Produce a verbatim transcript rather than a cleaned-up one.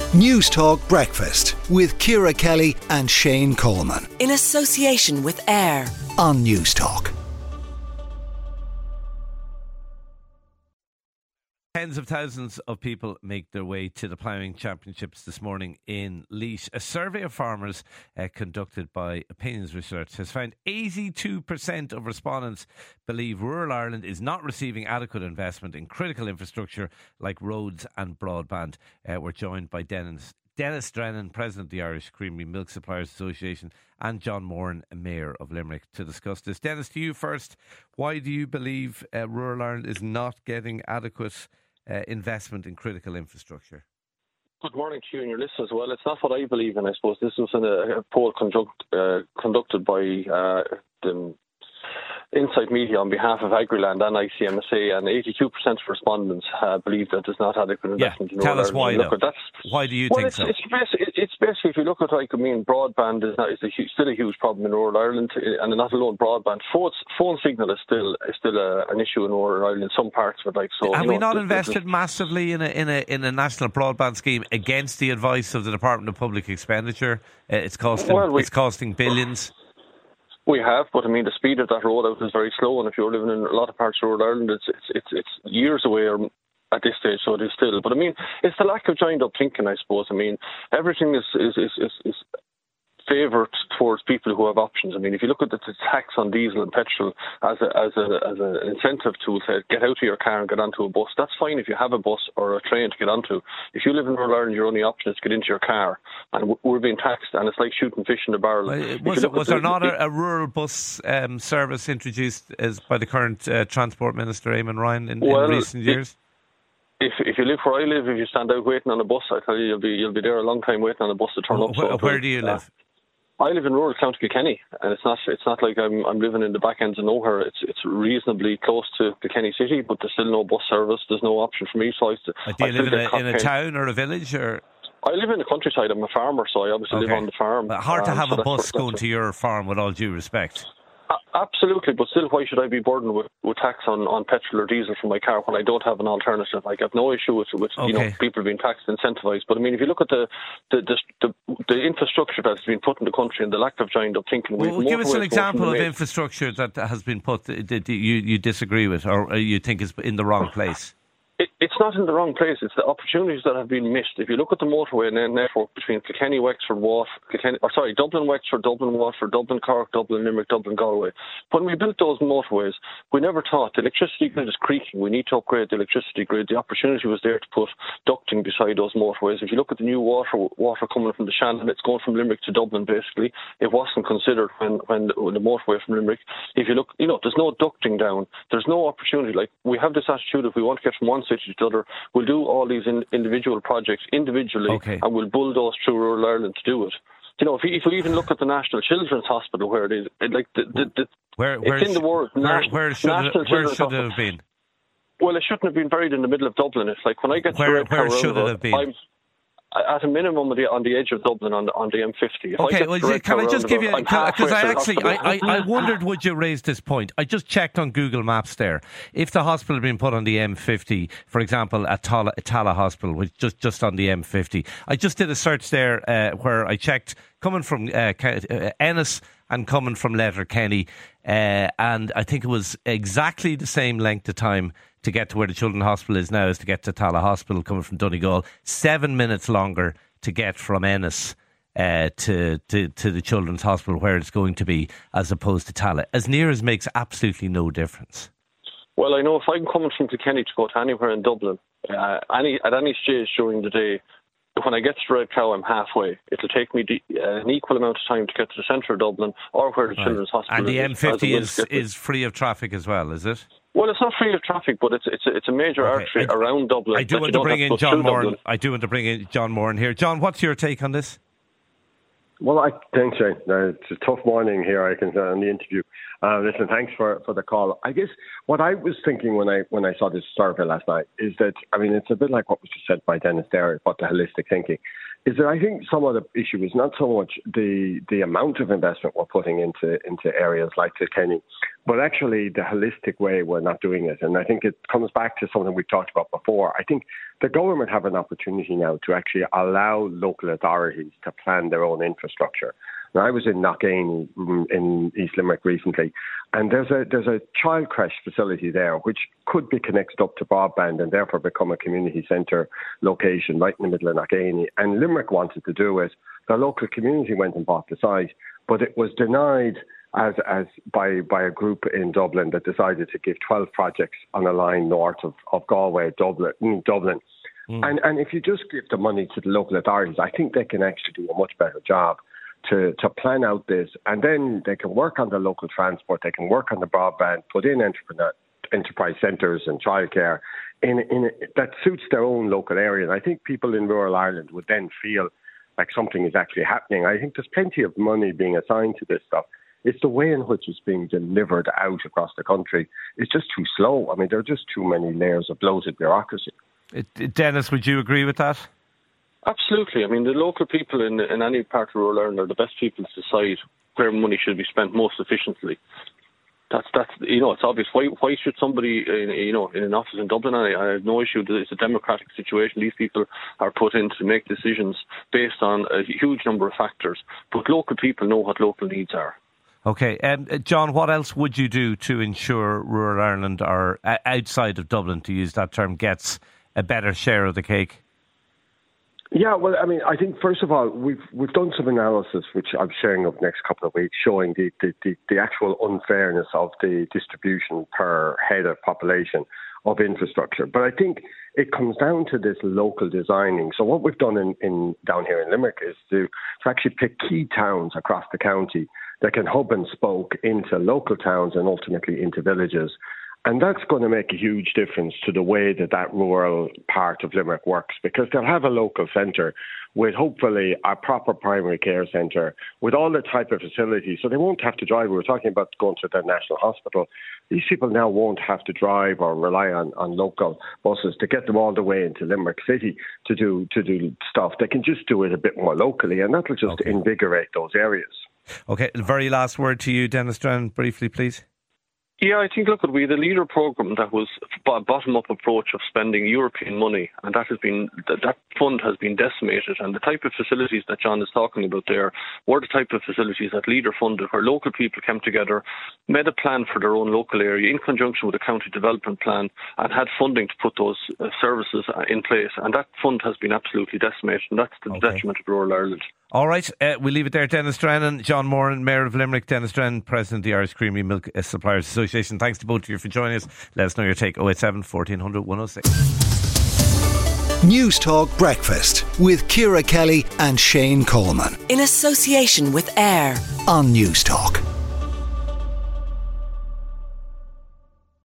News Talk Breakfast with Ciara Kelly and Shane Coleman. In association with AIR on News Talk. Tens of thousands of people make their way to the ploughing championships this morning in Laois. A survey of farmers uh, conducted by Opinions Research has found eighty-two percent of respondents believe rural Ireland is not receiving adequate investment in critical infrastructure like roads and broadband. Uh, we're joined by Dennis, Dennis Drennan, President of the Irish Creamery Milk Suppliers Association, and John Moran, Mayor of Limerick, to discuss this. Dennis, to you first. Why do you believe uh, rural Ireland is not getting adequate Uh, investment in critical infrastructure? Good morning to you and your listeners. Well, it's not what I believe in, I suppose. This was in a, a poll conduct, uh, conducted by uh, the Insight Media on behalf of Agriland and I C M S A, and eighty-two percent of respondents uh, believe that there's not adequate investment yeah. in Tell rural us why, Ireland. though. Look, that's, why do you well, think it's, so? It's basically, it's basically, if you look at, like, I mean, broadband is, not, is a huge, still a huge problem in rural Ireland, and not alone broadband. Phone, phone signal is still is still a, an issue in rural Ireland in some parts of it. Like, so, Have you we know, not invested massively in a, in a in a national broadband scheme against the advice of the Department of Public Expenditure? Uh, it's costing well, we, it's costing billions. We have, but I mean the speed of that rollout is very slow, and if you're living in a lot of parts of rural Ireland, it's it's it's, it's years away or at this stage, so it is still. But I mean, it's the lack of joined up thinking, I suppose. I mean, everything is is is is, is favoured towards people who have options. I mean, if you look at the tax on diesel and petrol as a, as a, as an incentive tool to get out of your car and get onto a bus, that's fine if you have a bus or a train to get onto. If you live in rural Ireland, your only option is to get into your car, and we're being taxed, and it's like shooting fish in a barrel. Uh, was it, was there the, not a, a rural bus um, service introduced as by the current uh, Transport Minister, Eamon Ryan, in, well, in recent years? If if you live where I live, if you stand out waiting on a bus, I tell you, you'll be you'll be there a long time waiting on a bus to turn oh, up. Where, so where do you live? Uh, I live in rural County Kilkenny, and it's not it's not like I'm I'm living in the back ends of nowhere. It's it's reasonably close to Kilkenny city, but there's still no bus service. There's no option for me. So I, uh, do you I live in a, in a town or a village, or? I live in the countryside. I'm a farmer, so I obviously okay. live on the farm. But hard to um, have so a bus what, going to your farm, with all due respect. Uh, absolutely, but still, why should I be burdened with, with tax on, on petrol or diesel for my car when I don't have an alternative? Like, I have no issue with, with okay. you know, people being taxed, incentivised. But I mean, if you look at the the, the the the infrastructure that's been put in the country and the lack of joined up thinking, well, give us an example of infrastructure that has been put that you you disagree with, or you think is in the wrong place. It, it's not in the wrong place. It's the opportunities that have been missed. If you look at the motorway network between Kilkenny, Wexford, Waterford, Kilkenny, or sorry, Dublin, Wexford, Dublin, Waterford, Dublin, Cork, Dublin, Limerick, Dublin, Galway. When we built those motorways, we never thought the electricity grid is creaking. We need to upgrade the electricity grid. The opportunity was there to put ducting beside those motorways. If you look at the new water water coming from the Shannon, it's going from Limerick to Dublin. Basically, it wasn't considered when when the, when the motorway from Limerick. If you look, you know, there's no ducting down. There's no opportunity. Like, we have this attitude: if we want to get from one city to the other, we'll do all these in, individual projects individually, okay. and we'll bulldoze through rural Ireland to do it. You know, if you, if you even look at the National Children's Hospital, where it is, it, like the, the, the where, where it's in the world. Where, National, where should, National it, where should it have been? Well, it shouldn't have been buried in the middle of Dublin. It's like when I get where, to where Red should Road, it have been? I'm, at a minimum on the, on the edge of Dublin on the, on the M fifty. If okay, I well, can I just give you, because I actually, I, I, I wondered, would you raise this point? I just checked on Google Maps there. If the hospital had been put on the M fifty, for example, at Tala, Tala Hospital, which just, just on the M fifty, I just did a search there uh, where I checked coming from uh, Ennis and coming from Letterkenny, uh, and I think it was exactly the same length of time to get to where the Children's Hospital is now as to get to Tala Hospital coming from Donegal. Seven minutes longer to get from Ennis uh, to, to to the Children's Hospital where it's going to be, as opposed to Tala. As near as makes absolutely no difference. Well, I know if I'm coming from Kilkenny to go to anywhere in Dublin, uh, any at any stage during the day, when I get to Red Cow, I'm halfway. It'll take me the, uh, an equal amount of time to get to the centre of Dublin or where the right. Children's Hospital is. And the M fifty is, is, is free of traffic as well, is it? Well, it's not free of traffic, but it's it's a, it's a major okay. artery I, around Dublin. I do want to bring in John Moran. I do want to bring in John Moran here. John, what's your take on this? Well, I think, Shane, uh, it's a tough morning here, I can say, on the interview. Uh, listen, thanks for, for the call. I guess what I was thinking when I when I saw this survey last night is that, I mean, it's a bit like what was just said by Dennis there about the holistic thinking, is that I think some of the issue is not so much the the amount of investment we're putting into, into areas like Kilkenny, but actually the holistic way we're not doing it. And I think it comes back to something we've talked about before. I think the government have an opportunity now to actually allow local authorities to plan their own infrastructure. Now, I was in Knockane in East Limerick recently, and there's a there's a child creche facility there which could be connected up to broadband and therefore become a community centre location right in the middle of Knockane. And Limerick wanted to do it. The local community went and bought the site, but it was denied as as by by a group in Dublin that decided to give twelve projects on a line north of, of Galway, Dublin, Dublin. Mm. And and if you just give the money to the local authorities, I think they can actually do a much better job to, to plan out this, and then they can work on the local transport, they can work on the broadband, put in entrepreneur, enterprise centres and childcare in, in that suits their own local area. And I think people in rural Ireland would then feel like something is actually happening. I think there's plenty of money being assigned to this stuff. It's the way in which it's being delivered out across the country. It's just too slow. I mean, there are just too many layers of bloated bureaucracy. It, it, Dennis, would you agree with that? Absolutely. I mean, the local people in, in any part of rural Ireland are the best people to decide where money should be spent most efficiently. That's that's you know, it's obvious. Why why should somebody in, you know in an office in Dublin? I, I have no issue. It's a democratic situation. These people are put in to make decisions based on a huge number of factors. But local people know what local needs are. Okay, um, John, what else would you do to ensure rural Ireland, or uh, outside of Dublin, to use that term, gets a better share of the cake? Yeah, well, I mean, I think first of all, we've we've done some analysis, which I'm sharing over the next couple of weeks, showing the, the, the, the actual unfairness of the distribution per head of population of infrastructure. But I think it comes down to this local designing. So what we've done in, in down here in Limerick is to, to actually pick key towns across the county that can hub and spoke into local towns and ultimately into villages. And that's going to make a huge difference to the way that that rural part of Limerick works, because they'll have a local centre with hopefully a proper primary care centre with all the type of facilities. So they won't have to drive. We were talking about going to the National Hospital. These people now won't have to drive or rely on, on local buses to get them all the way into Limerick City to do to do stuff. They can just do it a bit more locally, and that'll just okay. invigorate those areas. Okay, the very last word to you, Dennis Strachan, briefly, please. Yeah, I think, look, we had a leader programme that was a bottom-up approach of spending European money, and that has been that fund has been decimated. And the type of facilities that John is talking about there were the type of facilities that leader funded, where local people came together, made a plan for their own local area in conjunction with a county development plan, and had funding to put those uh, services in place. And that fund has been absolutely decimated, and that's the okay. detriment of rural Ireland. All right, uh, we'll leave it there. Dennis Strachan, John Moran, Mayor of Limerick. Dennis Strachan, President of the Irish Creamery Milk Suppliers Association. Thanks to both of you for joining us. Let us know your take. oh eight seven, fourteen hundred, one oh six. News Talk Breakfast with Ciara Kelly and Shane Coleman. In association with AIR on News Talk.